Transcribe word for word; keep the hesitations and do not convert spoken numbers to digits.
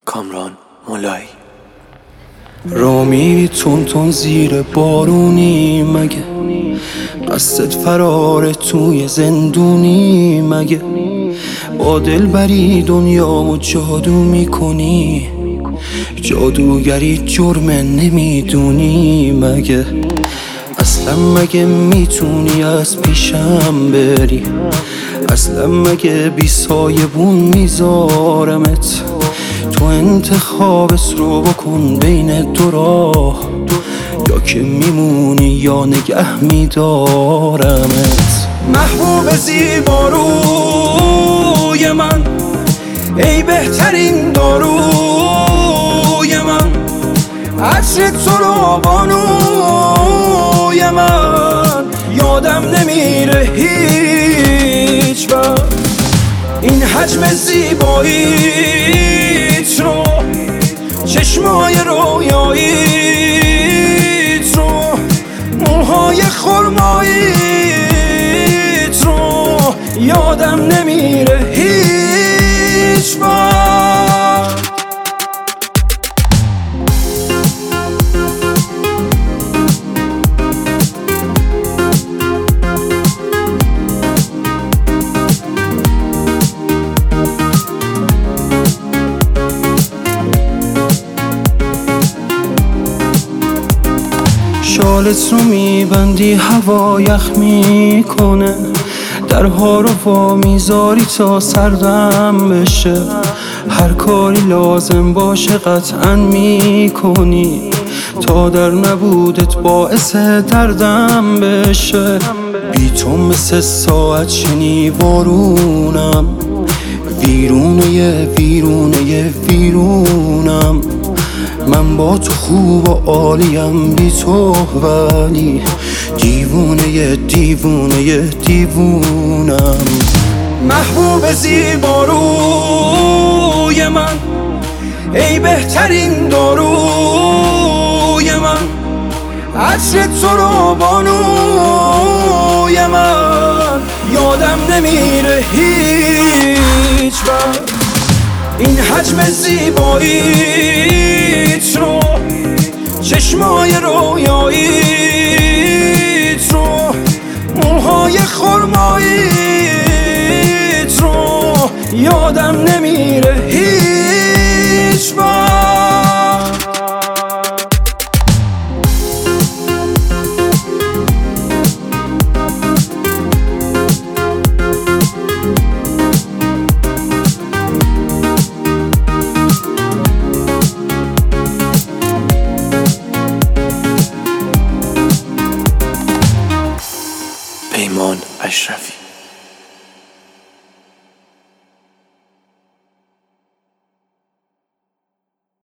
کامران مولایی. را میری تون تون زیر بارونی مگه؟ قصد فرار توی زندونی مگه؟ با دلبری دنیامو جادو میکنی، جادوگری جرم نمیدونی مگه؟ اصلا مگه میتونی از پیشم بری؟ اصلا مگه بی سایبون میذارمت؟ تو انتخابت رو بکن بین دو راه، یا که میمونی یا نگه میدارمت. محبوب زیباروی من، ای بهترین داروی من، عطر تو رو بانوی من، یادم نمیره هیچ وقت این حجم زیباییت رو، چشمای رویاییت رو، موهای خرماییت رو، یادم نمیره هیچ وقت. شالت رو میبندی هوا یخ میکنه، درها رو وا میذاری تا سردم بشه، هر کاری لازم باشه قطعا میکنی تا در نبودت باعث دردم بشه. بی تو مثل ساعت شنی وارونم، ویرونه ویرونه ویرونم. من با تو خوب و عالیم، بی تو ولی دیوونه دیوونه دیوونم. محبوب زیباروی من، ای بهترین داروی من، عطر تو رو بانوی من، یادم نمیره هیچ وقت این حجم زیباییت رو، چشمای رویاییت رو، موهای خرماییت رو، یادم نمیره هیچ وقت. پیمان اشرفی.